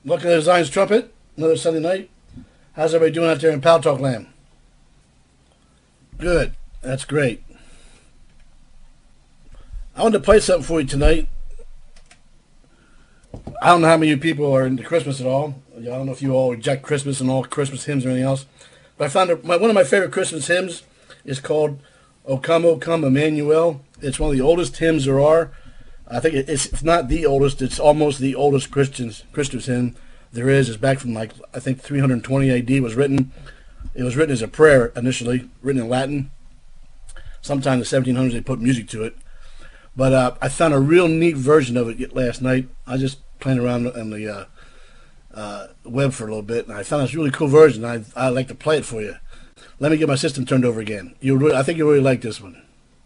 Welcome to Zion's Trumpet, another Sunday night. How's everybody doing out there in Pal Talk Land? Good. That's great. I wanted to play something for you tonight. I don't know how many of you people are into Christmas at all. I don't know if you all reject Christmas and all Christmas hymns or anything else. But I found one of my favorite Christmas hymns is called O Come, Emmanuel. It's one of the oldest hymns there are. I think it's not the oldest. It's almost the oldest Christmas hymn there is. It's back from I think 320 A.D. was written. It was written as a prayer initially, written in Latin. Sometime in the 1700s they put music to it. But I found a real neat version of it last night. I was just playing around on the web for a little bit, and I found this really cool version. I'd like to play it for you. Let me get my system turned over again. I think you'll really like this one.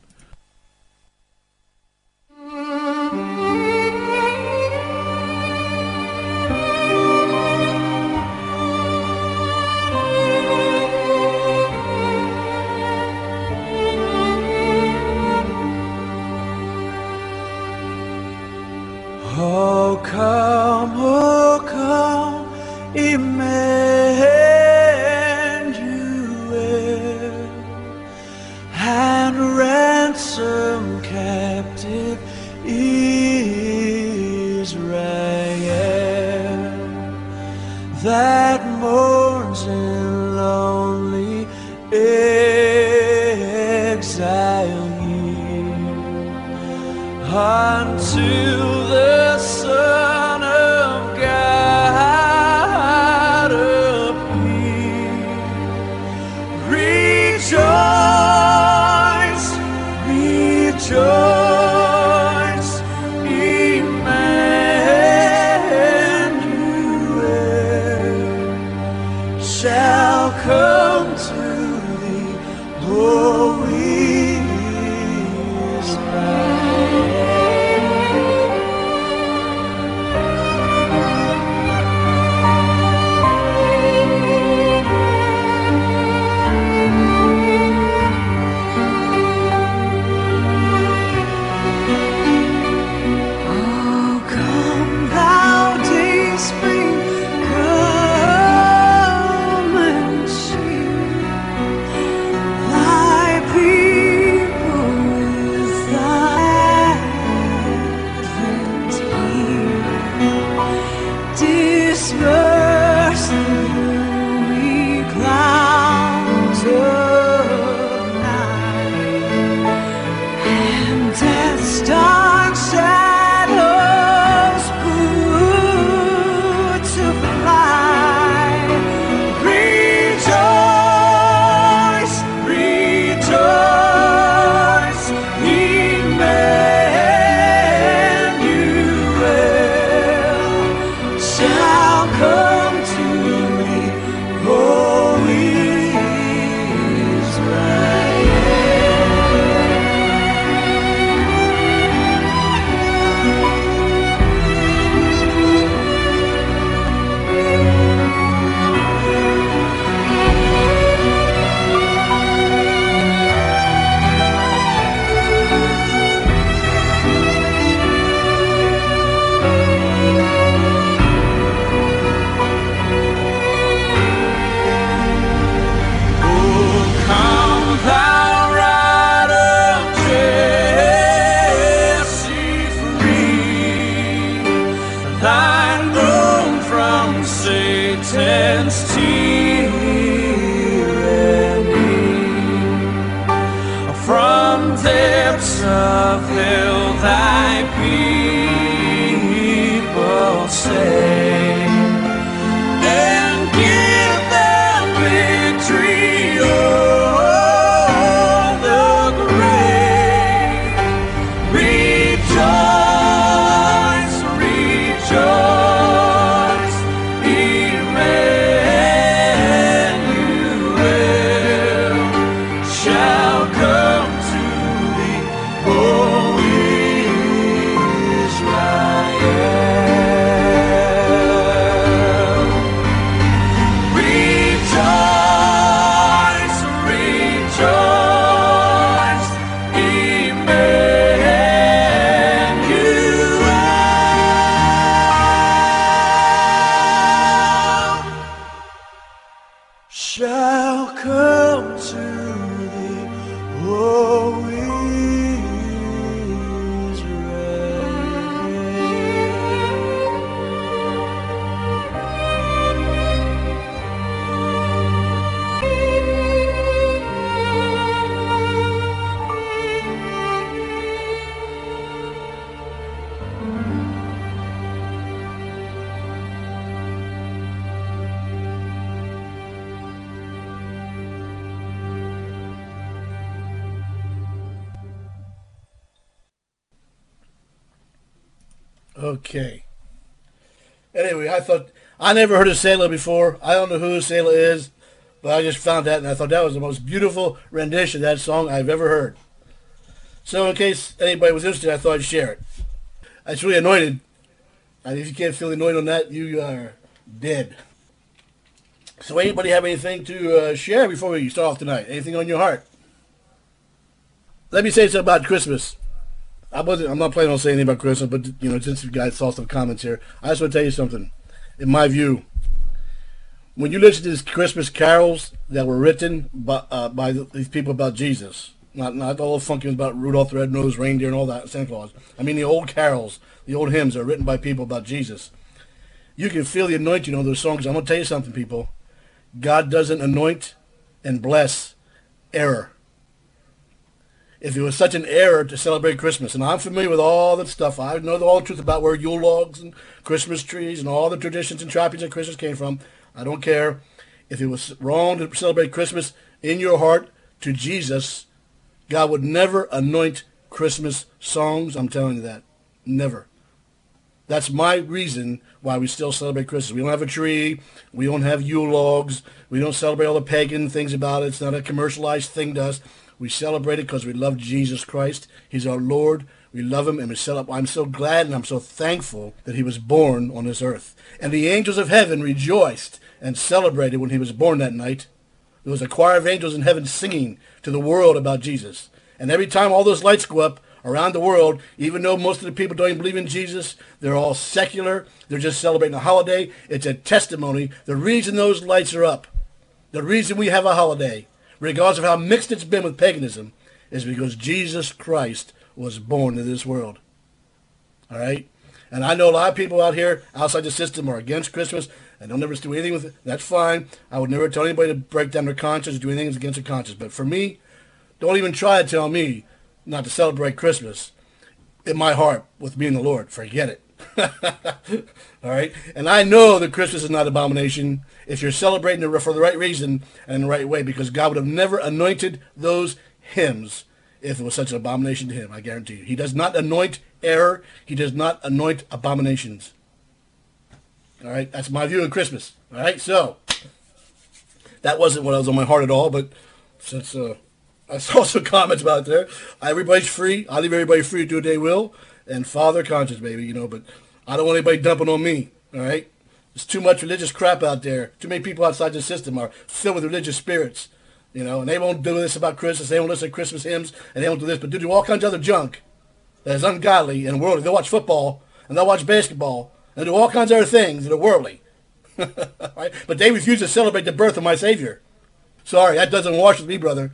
Oh come, Emmanuel, and ransom captive Israel that mourns in lonely exile here until the Son of God appear. Rejoice, rejoice, Emmanuel shall come to thee, holy Israel. Disperse the gloomy clouds of night, and death's dark shadows put to flight. Rejoice, rejoice, Emmanuel shall come to me, holy Satan's tyranny, from depths of hell thy people save, and give them victory o'er the grave. Rejoice, rejoice, Emmanuel shall come to thee, holy Israel. Okay. Anyway, I never heard of Selah before. I don't know who Selah is, but I just found that and I thought that was the most beautiful rendition of that song I've ever heard. So in case anybody was interested, I thought I'd share it. It's really anointed. And if you can't feel the anointing on that, you are dead. So anybody have anything to share before we start off tonight? Anything on your heart? Let me say something about Christmas. I'm not planning on saying anything about Christmas, but since you guys saw some comments here, I just want to tell you something. In my view, when you listen to these Christmas carols that were written by these people about Jesus, not all the funky ones about Rudolph the Red-Nosed Reindeer and all that, Santa Claus. I mean the old carols, the old hymns are written by people about Jesus. You can feel the anointing on those songs. I'm going to tell you something, people. God doesn't anoint and bless error. If it was such an error to celebrate Christmas, and I'm familiar with all that stuff, I know all the truth about where Yule logs and Christmas trees and all the traditions and trappings that Christmas came from. I don't care. If it was wrong to celebrate Christmas in your heart to Jesus, God would never anoint Christmas songs. I'm telling you that. Never. That's my reason why we still celebrate Christmas. We don't have a tree. We don't have Yule logs. We don't celebrate all the pagan things about it. It's not a commercialized thing to us. We celebrate it because we love Jesus Christ. He's our Lord. We love him, and we celebrate. I'm so glad and I'm so thankful that he was born on this earth. And the angels of heaven rejoiced and celebrated when he was born that night. There was a choir of angels in heaven singing to the world about Jesus. And every time all those lights go up around the world, even though most of the people don't even believe in Jesus, they're all secular. They're just celebrating a holiday. It's a testimony. The reason those lights are up, the reason we have a holiday, regardless of how mixed it's been with paganism, is because Jesus Christ was born in this world. All right? And I know a lot of people out here outside the system are against Christmas and they'll never do anything with it. That's fine. I would never tell anybody to break down their conscience or do anything against their conscience. But for me, don't even try to tell me not to celebrate Christmas in my heart with me and the Lord. Forget it. All right? And I know that Christmas is not abomination if you're celebrating it for the right reason and in the right way, because God would have never anointed those hymns if it was such an abomination to him, I guarantee you. He does not anoint error. He does not anoint abominations. All right? That's my view of Christmas. All right? So, that wasn't what was on my heart at all, but since I saw some comments about it there, everybody's free. I leave everybody free to do what they will. And father conscience, baby, but I don't want anybody dumping on me, all right? There's too much religious crap out there. Too many people outside the system are filled with religious spirits, and they won't do this about Christmas. They won't listen to Christmas hymns, and they won't do this, but they do all kinds of other junk that is ungodly and worldly. They'll watch football, and they'll watch basketball, and do all kinds of other things that are worldly. Right? But they refuse to celebrate the birth of my Savior. Sorry, that doesn't wash with me, brother.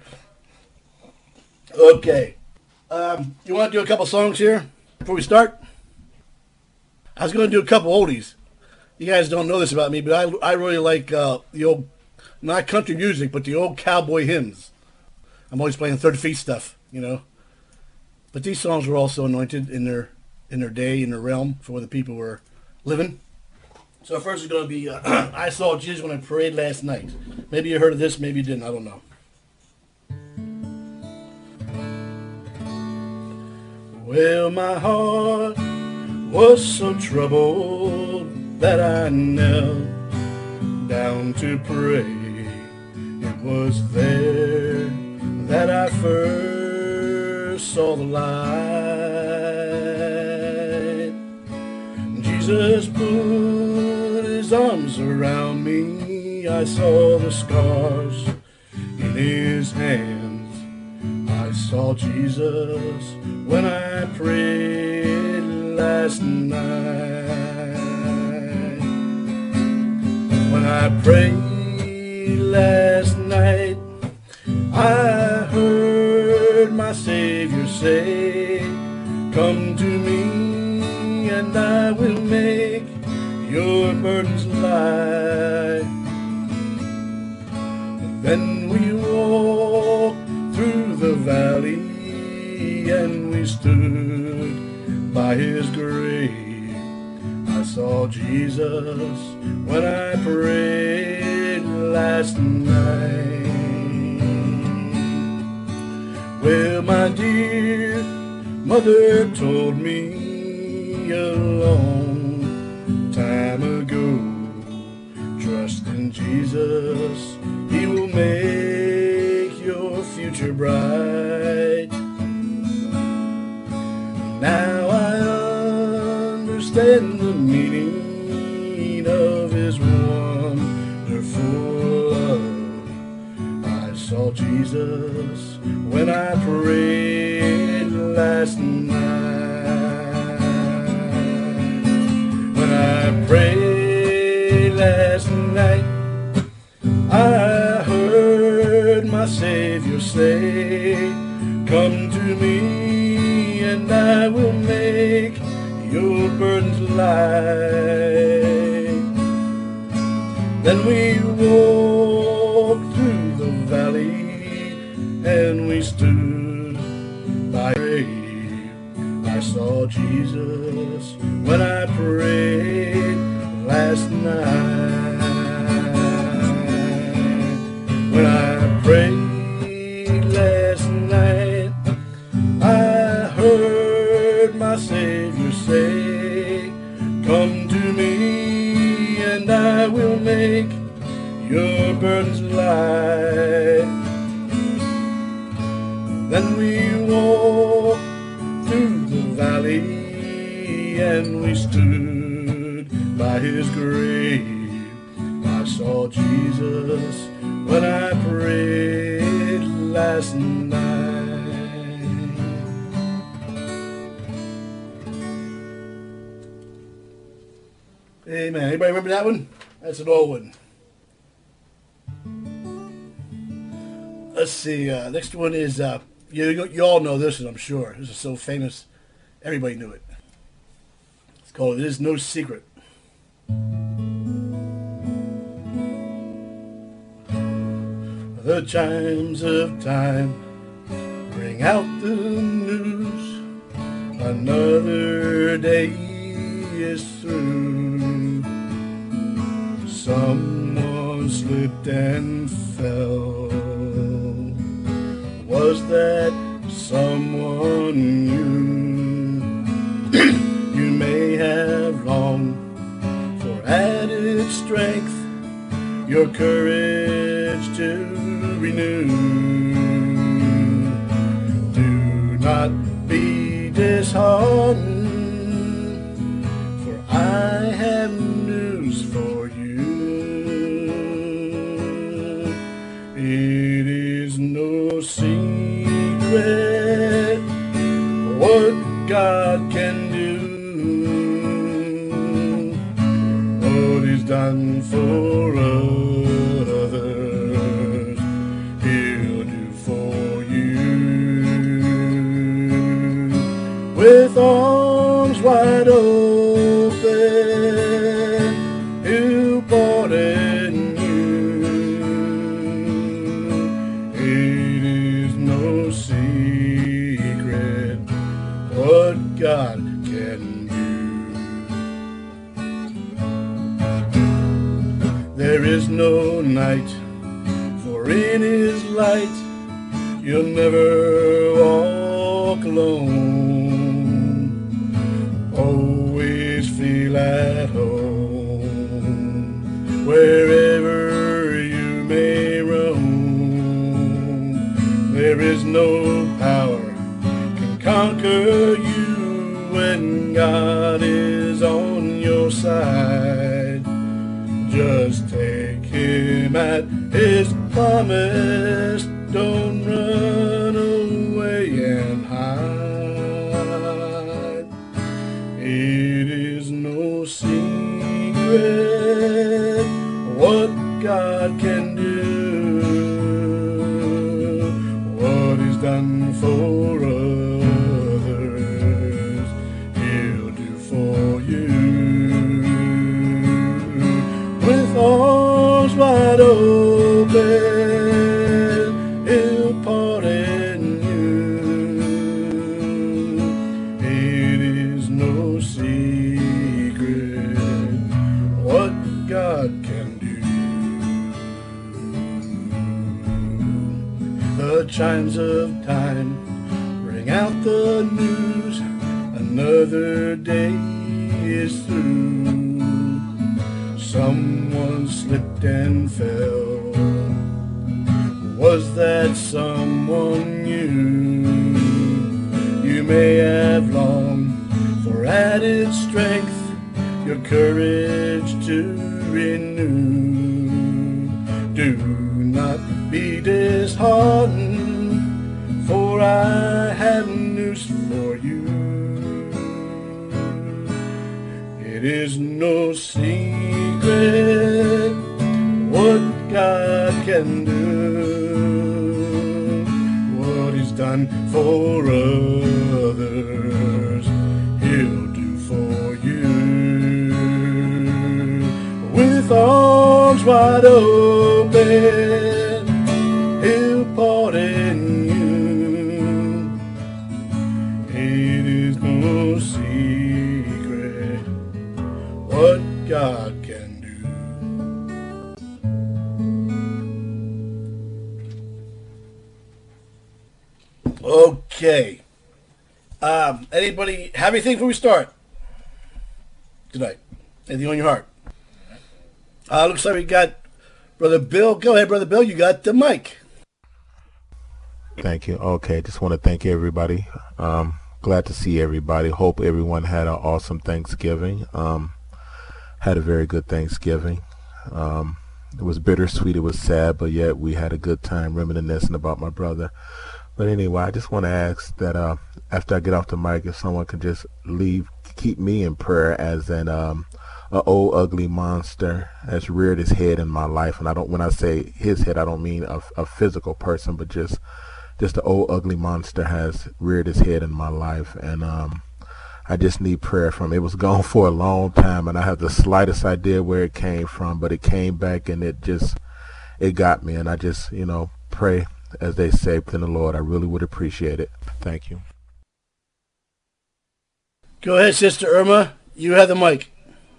Okay. You want to do a couple songs here before we start? I was going to do a couple oldies. You guys don't know this about me, but I really like the old, not country music, but the old cowboy hymns. I'm always playing 30 Feet stuff, But these songs were also anointed in their day, in their realm, for where the people were living. So first is going to be I Saw Jesus When I Prayed Last Night. Maybe you heard of this, maybe you didn't, I don't know. Well, my heart was so troubled that I knelt down to pray. It was there that I first saw the light. Jesus put his arms around me. I saw the scars in his hands. I saw Jesus when I prayed last night. When I prayed last night, I heard my Savior say, come to me and I will make your burdens light. Then we walked through the valley and we stood by his grave. I saw Jesus when I prayed last night. Well, my dear mother told me a long time ago. Trust in Jesus, He will make your future bright. Now I understand the meaning of His wonderful love. I saw Jesus when I prayed last night. When I prayed last night, I heard my Savior say, come to me and I will make your burdens light. Then we walked through the valley and we stood by the grave. I saw Jesus when I prayed last night. When I prayed last night, I heard my Savior say, come to me and I will make your burdens light. Then we walked through the valley and we stood by His grave. I saw Jesus when I prayed last night. Amen. Anybody remember that one? That's an old one. Let's see. Next one is, you all know this one, I'm sure. This is so famous. Everybody knew it. It's called It Is No Secret. The chimes of time ring out the news. Another day is through. Someone slipped and fell. Was that someone you? You may have longed for added strength, your courage to renew. Do not be disheartened, for I have news for you. It is no secret what God can do, what He's done for others, He'll do for you. With arms wide open, He'll pardon you. It is no secret what God can do. There is no night, for in His light you'll never walk alone. Always feel at home wherever you may roam. There is no power can conquer you when God is on your side. Just take Him at His promise. Don't run away and hide. It is no secret what God can do, what He's done for others, He'll do for you. With arms wide open, He'll pardon you. It is no secret what God can do. The chimes of time ring out the news. Another day is through. Someone slipped and fell. Was that someone you? You may have longed for added strength, your courage to renew. Do not be disheartened, for I have news for you. It is no secret what God can do. What He's done for others, He'll do for you. With arms wide open, He'll pardon you. It is no secret what God can do. Okay. Anybody have anything before we start tonight? Anything on your heart? Looks like we got Brother Bill. Go ahead, Brother Bill. You got the mic. Thank you. Okay, just want to thank everybody. Glad to see everybody. Hope everyone had an awesome Thanksgiving. Had a very good Thanksgiving. It was bittersweet. It was sad, but yet we had a good time reminiscing about my brother. But anyway, I just want to ask that after I get off the mic, if someone could just keep me in prayer as an old ugly monster has reared his head in my life. And when I say his head, I don't mean a physical person, but just the old ugly monster has reared his head in my life. And I just need prayer from it. It was gone for a long time, and I have the slightest idea where it came from, but it came back and it got me. And I just, pray, as they say, within the Lord. I really would appreciate it. Thank you. Go ahead, Sister Irma. You have the mic.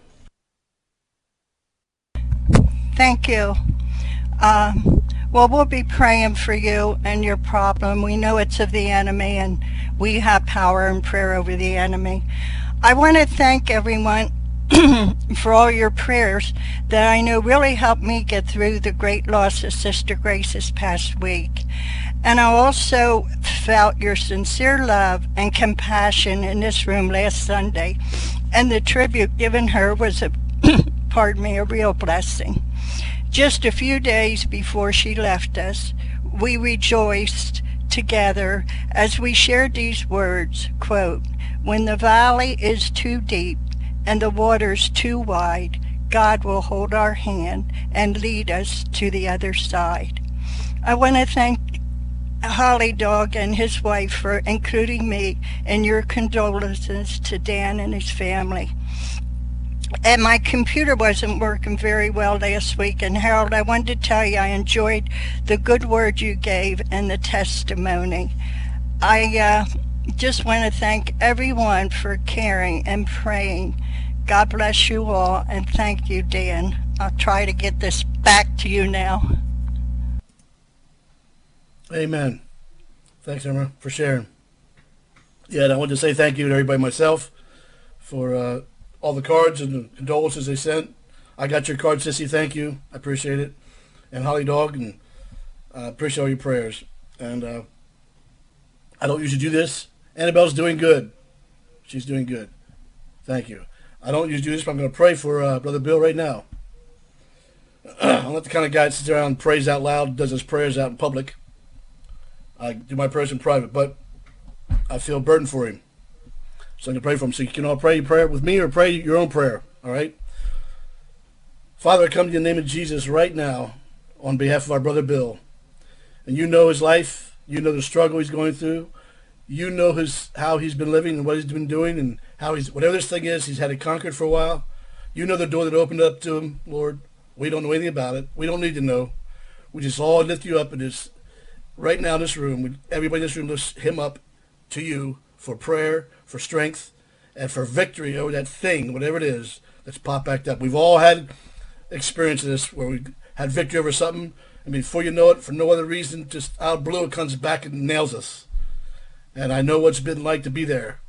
Thank you. Well, we'll be praying for you and your problem. We know it's of the enemy, and we have power and prayer over the enemy. I want to thank everyone for all your prayers that I know really helped me get through the great loss of Sister Grace this past week. And I also felt your sincere love and compassion in this room last Sunday, and the tribute given her was a real blessing. Just a few days before she left us, we rejoiced together as we shared these words, quote, "When the valley is too deep and the waters too wide, God will hold our hand and lead us to the other side." I want to thank Holly Dog and his wife for including me in your condolences to Dan and his family. And my computer wasn't working very well last week. And Harold, I wanted to tell you I enjoyed the good word you gave and the testimony. I just want to thank everyone for caring and praying. God bless you all, and thank you, Dan. I'll try to get this back to you now. Amen. Thanks, Irma, for sharing. Yeah, and I want to say thank you to everybody myself for all the cards and the condolences they sent. I got your card, Sissy. Thank you. I appreciate it. And Holly Dog, and I appreciate all your prayers. And I don't usually do this. Annabelle's doing good. She's doing good. Thank you. I don't usually do this, but I'm going to pray for Brother Bill right now. I'm not the kind of guy that sits around and prays out loud, does his prayers out in public. I do my prayers in private, but I feel burdened for him. So I'm going to pray for him. So you can all pray prayer with me or pray your own prayer, all right? Father, I come to you in the name of Jesus right now on behalf of our brother Bill. And you know his life. You know the struggle he's going through. You know how he's been living and what he's been doing, and how whatever this thing is, he's had it conquered for a while. You know the door that opened up to him, Lord. We don't know anything about it. We don't need to know. We just all lift you up in this, right now in this room. Everybody in this room lifts him up to you for prayer, for strength, and for victory over that thing, whatever it is, that's popped back up. We've all had experience of this where we had victory over something, and before you know it, for no other reason, just out of blue, it comes back and nails us. And I know what it's been like to be there.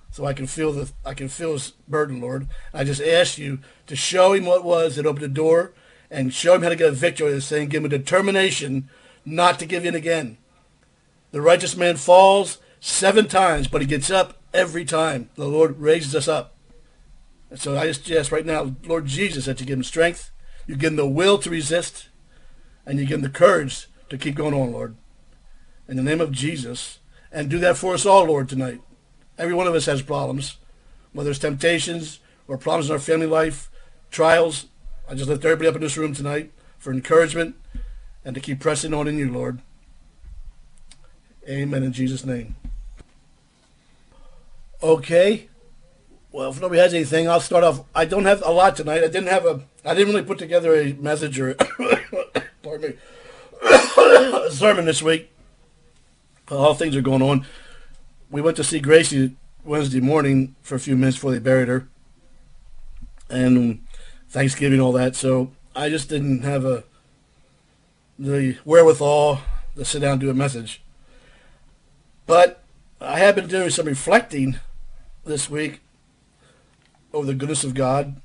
so I can feel his burden, Lord. I just ask you to show him what it was that opened the door, and show him how to get a victory in this thing. Give him a determination not to give in again. The righteous man falls 7 times, but he gets up every time. The Lord raises us up. And so I just ask right now, Lord Jesus, that you give him strength, you give him the will to resist, and you give him the courage to keep going on, Lord. In the name of Jesus. And do that for us all, Lord, tonight. Every one of us has problems, whether it's temptations or problems in our family life, trials. I just lift everybody up in this room tonight for encouragement and to keep pressing on in you, Lord. Amen in Jesus' name. Okay. Well, if nobody has anything, I'll start off. I don't have a lot tonight. I didn't really put together a message or pardon me, a sermon this week. All things are going on. We went to see Gracie Wednesday morning for a few minutes before they buried her, and Thanksgiving, all that. So I just didn't have the wherewithal to sit down and do a message. But I have been doing some reflecting this week over the goodness of God.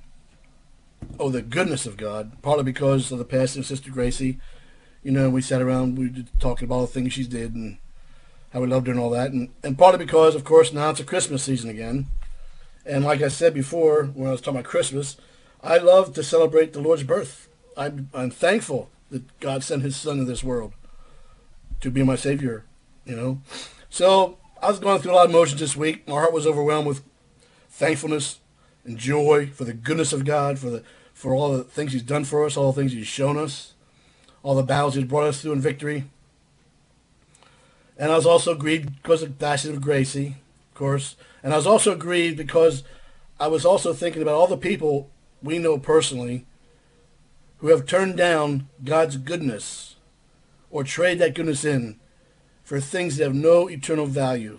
Partly because of the passing of Sister Gracie. You know, we sat around, we were talking about all the things she did and how we loved her and all that. And partly because, of course, now it's a Christmas season again. And like I said before, when I was talking about Christmas, I love to celebrate the Lord's birth. I'm thankful that God sent his son into this world to be my Savior, you know. So I was going through a lot of emotions this week. My heart was overwhelmed with thankfulness and joy for the goodness of God, for all the things he's done for us, all the things he's shown us, all the battles he's brought us through in victory. And I was also grieved because of the passing of Gracie, of course. And I was also grieved because I was also thinking about all the people we know personally who have turned down God's goodness or trade that goodness in for things that have no eternal value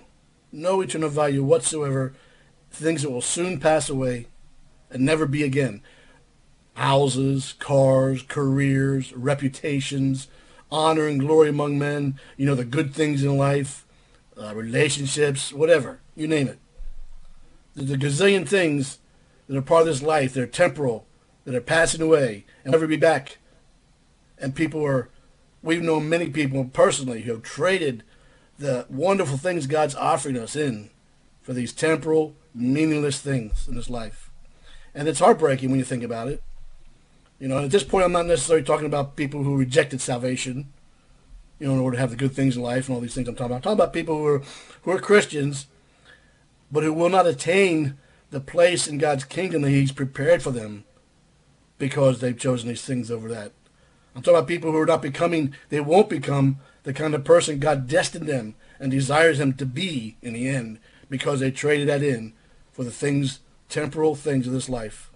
whatsoever, things that will soon pass away and never be again. Houses, cars, careers, reputations, honor and glory among men, you know, the good things in life, relationships, whatever, you name it. There's a gazillion things that are part of this life. They're temporal, that are passing away and never be back. And we've known many people personally who have traded the wonderful things God's offering us in for these temporal, meaningless things in this life. And it's heartbreaking when you think about it. You know, at this point, I'm not necessarily talking about people who rejected salvation, you know, in order to have the good things in life and all these things I'm talking about. I'm talking about people who are Christians, but who will not attain the place in God's kingdom that he's prepared for them because they've chosen these things over that. I'm talking about people who are they won't become the kind of person God destined them and desires them to be in the end because they traded that in for the temporal things of this life.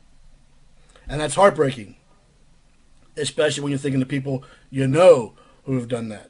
And that's heartbreaking, especially when you're thinking of people you know who have done that.